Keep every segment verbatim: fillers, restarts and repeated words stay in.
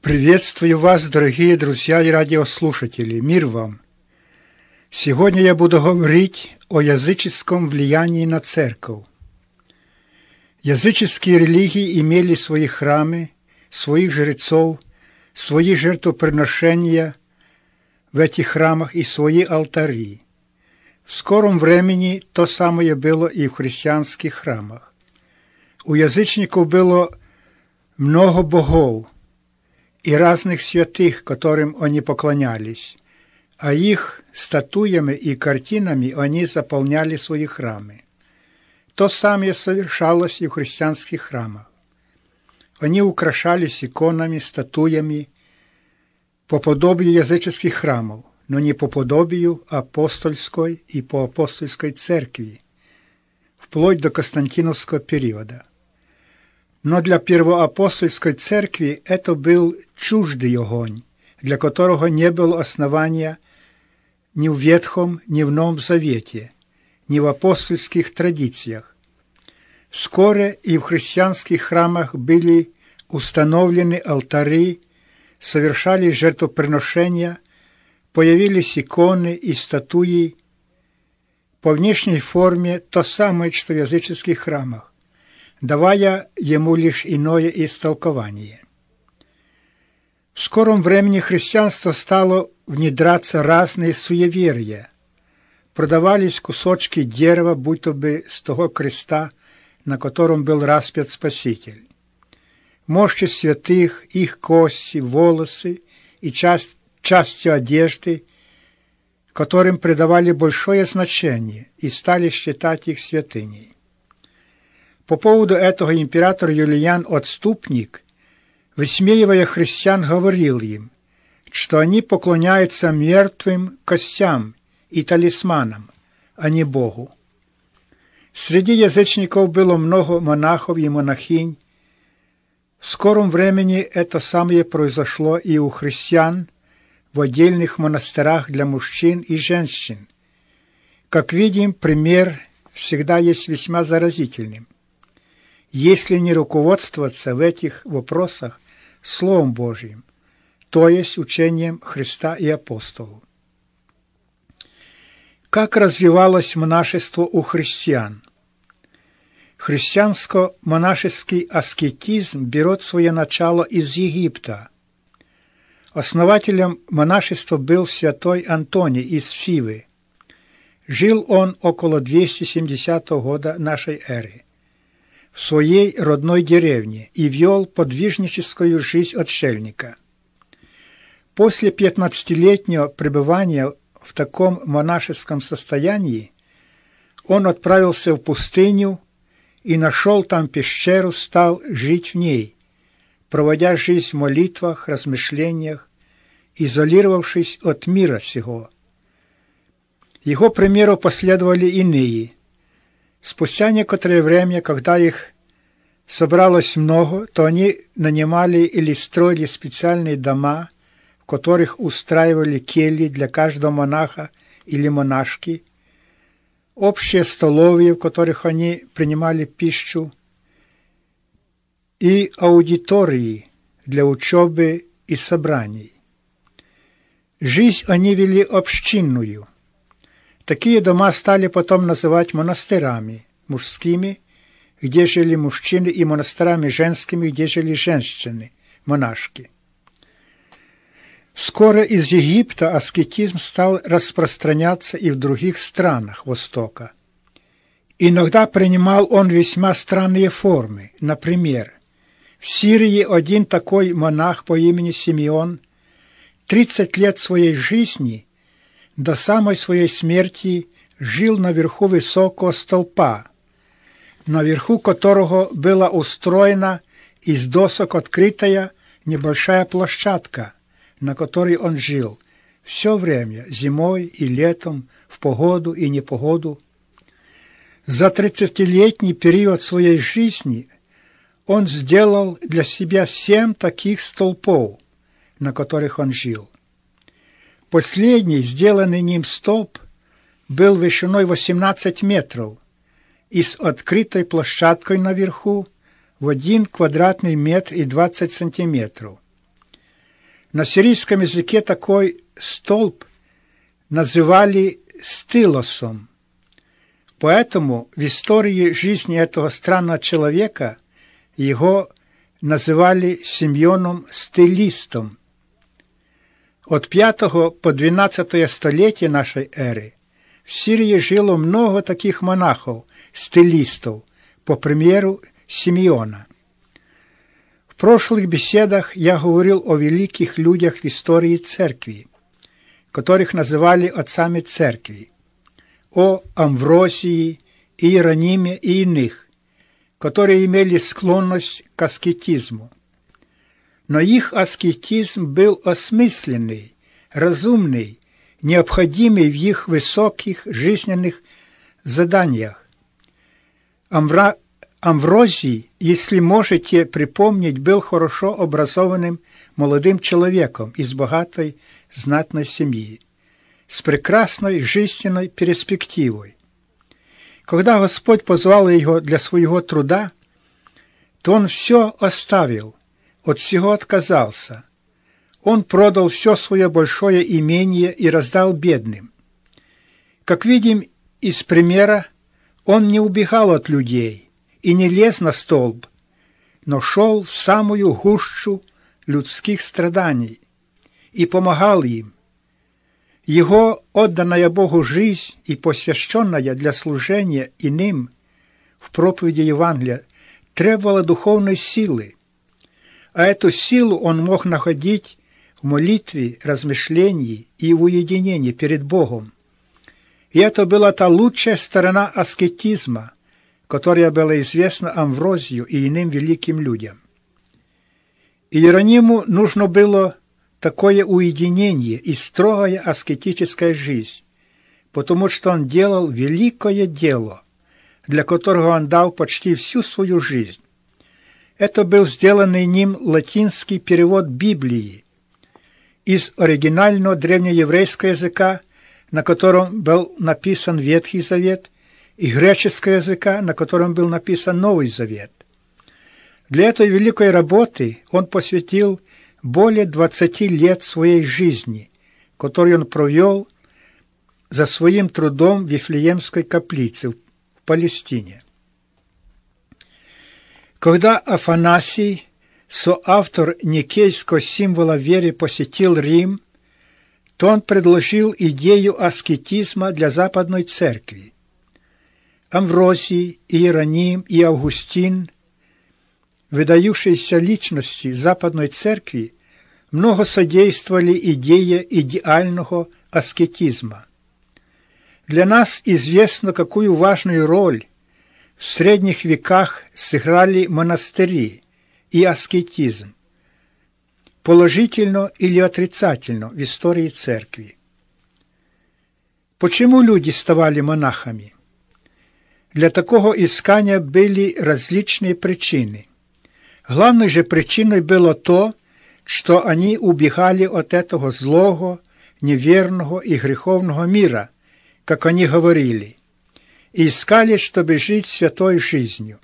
Приветствую вас, дорогие друзья и радиослушатели. Мир вам! Сегодня я буду говорить о языческом влиянии на церковь. Языческие религии имели свои храмы, своих жрецов, свои жертвоприношения в этих храмах и свои алтари. В скором времени то самое было и в христианских храмах. У язычников было много богов и разных святых, которым они поклонялись, а их статуями и картинами они заполняли свои храмы. То самое совершалось и в христианских храмах. Они украшались иконами, статуями по подобию языческих храмов, но не по подобию апостольской и по апостольской церкви, вплоть до Константиновского периода. Но для первоапостольской церкви это был чуждый огонь, для которого не было основания ни в Ветхом, ни в Новом Завете, ни в апостольских традициях. Вскоре и в христианских храмах были установлены алтари, совершались жертвоприношения, появились иконы и статуи, по внешней форме то самое, что в языческих храмах, давая ему лишь иное истолкование. В скором времени христианство стало внедряться разные суеверия. Продавались кусочки дерева, будто бы с того креста, на котором был распят Спаситель. Мощи святых, их кости, волосы и часть, части одежды, которым придавали большое значение и стали считать их святыней. По поводу этого император Юлиан Отступник, высмеивая христиан, говорил им, что они поклоняются мертвым костям и талисманам, а не Богу. Среди язычников было много монахов и монахинь. В скором времени это самое произошло и у христиан в отдельных монастырях для мужчин и женщин. Как видим, пример всегда есть весьма заразительным, если не руководствоваться в этих вопросах Словом Божьим, то есть учением Христа и апостолов. Как развивалось монашество у христиан? Христианско-монашеский аскетизм берет свое начало из Египта. Основателем монашества был святой Антоний из Фивы. Жил он около двести семидесятого года нашей эры в своей родной деревне и вел подвижническую жизнь отшельника. После пятнадцатилетнего пребывания в таком монашеском состоянии он отправился в пустыню и нашел там пещеру, стал жить в ней, проводя жизнь в молитвах, размышлениях, изолировавшись от мира сего. Его примеру последовали иные. Спустя некоторое время, когда их собралось много, то они нанимали или строили специальные дома, в которых устраивали кельи для каждого монаха или монашки, общие столовые, в которых они принимали пищу, и аудитории для учебы и собраний. Жизнь они вели общинную. Такие дома стали потом называть монастырями мужскими, где жили мужчины, и монастырями женскими, где жили женщины, монашки. Скоро из Египта аскетизм стал распространяться и в других странах Востока. Иногда принимал он весьма странные формы. Например, в Сирии один такой монах по имени Симеон тридцать лет своей жизни до самой своей смерти жил наверху высокого столпа, наверху которого была устроена из досок открытая небольшая площадка, на которой он жил все время, зимой и летом, в погоду и непогоду. За тридцатилетний период своей жизни он сделал для себя семь таких столпов, на которых он жил. Последний, сделанный ним столб, был вышиной восемнадцать метров и с открытой площадкой наверху в один квадратный метр и двадцать сантиметров. На сирийском языке такой столб называли стилосом. Поэтому в истории жизни этого странного человека его называли Симеоном Стилистом. От пятого по двенадцатое столетие нашей эры в Сирии жило много таких монахов, стилистов, по примеру Симеона. В прошлых беседах я говорил о великих людях в истории церкви, которых называли отцами церкви, о Амвросии, Иерониме и иных, которые имели склонность к аскетизму. Но их аскетизм был осмысленный, разумный, необходимый в их высоких жизненных заданиях. Амвра... Амвросий, если можете припомнить, был хорошо образованным молодым человеком из богатой знатной семьи, с прекрасной жизненной перспективой. Когда Господь позвал его для своего труда, то он все оставил, от всего отказался. Он продал все свое большое имение и раздал бедным. Как видим из примера, он не убегал от людей и не лез на столб, но шел в самую гущу людских страданий и помогал им. Его отданная Богу жизнь и посвященная для служения иным в проповеди Евангелия требовала духовной силы, а эту силу он мог находить в молитве, размышлении и в уединении перед Богом. И это была та лучшая сторона аскетизма, которая была известна Амвросию и иным великим людям. Иерониму нужно было такое уединение и строгая аскетическая жизнь, потому что он делал великое дело, для которого он дал почти всю свою жизнь. Это был сделанный ним латинский перевод Библии из оригинального древнееврейского языка, на котором был написан Ветхий Завет, и греческого языка, на котором был написан Новый Завет. Для этой великой работы он посвятил более двадцати лет своей жизни, которую он провел за своим трудом в Вифлеемской каплице в Палестине. Когда Афанасий, соавтор никейского символа веры, посетил Рим, то он предложил идею аскетизма для Западной Церкви. Амвросий, Иероним и Августин, выдающиеся личности Западной Церкви, много содействовали идее идеального аскетизма. Для нас известно, какую важную роль в средних веках сыграли монастыри и аскетизм, положительно или отрицательно в истории Церкви. Почему люди ставали монахами? Для такого искания были различные причины. Главной же причиной было то, что они убегали от этого злого, неверного и греховного мира, как они говорили, и искали, чтобы жить святой жизнью.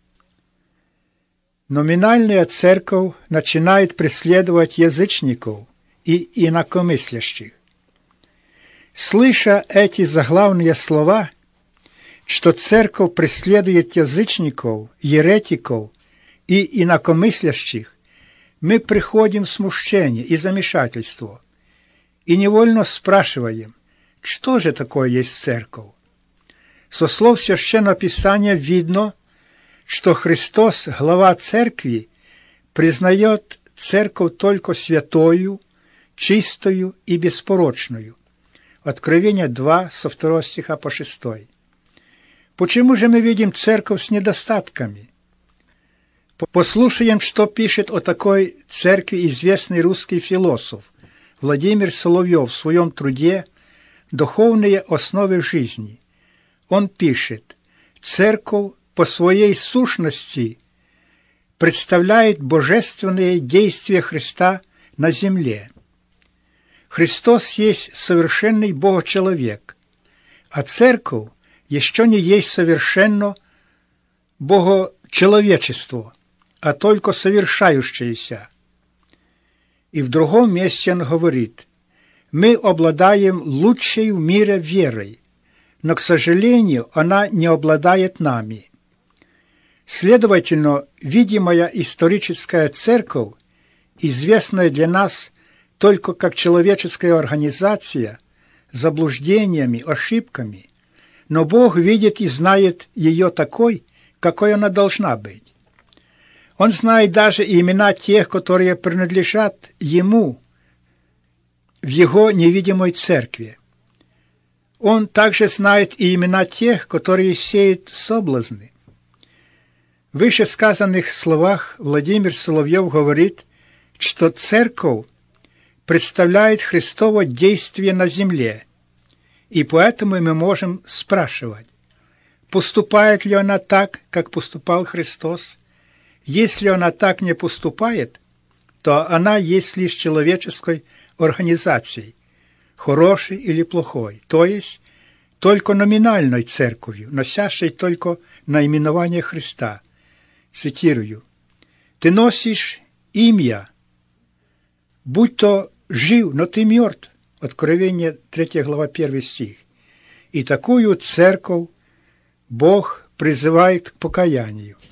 Номинальная церковь начинает преследовать язычников и инакомыслящих. Слыша эти заглавные слова, что церковь преследует язычников, еретиков и инакомыслящих, мы приходим в смущение и замешательство и невольно спрашиваем, что же такое есть церковь? Со слов Священного Писания видно, что Христос, глава церкви, признает церковь только святою, чистою и беспорочную. Откровение два, со второго стиха по шестой. Почему же мы видим церковь с недостатками? Послушаем, что пишет о такой церкви известный русский философ Владимир Соловьев в своем труде «Духовные основы жизни». Он пишет: «Церковь по своей сущности представляет божественные действия Христа на земле. Христос есть совершенный Богочеловек, а церковь еще не есть совершенно богочеловечество, а только совершающееся. И в другом месте он говорит: «Мы обладаем лучшей в мире верой, но, к сожалению, она не обладает нами». Следовательно, видимая историческая церковь, известная для нас только как человеческая организация, с заблуждениями, ошибками, но Бог видит и знает ее такой, какой она должна быть. Он знает даже имена тех, которые принадлежат Ему в Его невидимой церкви. Он также знает и имена тех, которые сеют соблазны. В вышесказанных словах Владимир Соловьев говорит, что церковь представляет Христово действие на земле, и поэтому мы можем спрашивать, поступает ли она так, как поступал Христос. Если она так не поступает, то она есть лишь человеческой организацией, хорошей или плохой, то есть только номинальной церковью, носящей только наименование Христа. Цитирую: «Ты носишь имя, будь то жив, но ты мертв». Откровение третья глава первый стих. И такую церковь Бог призывает к покаянию.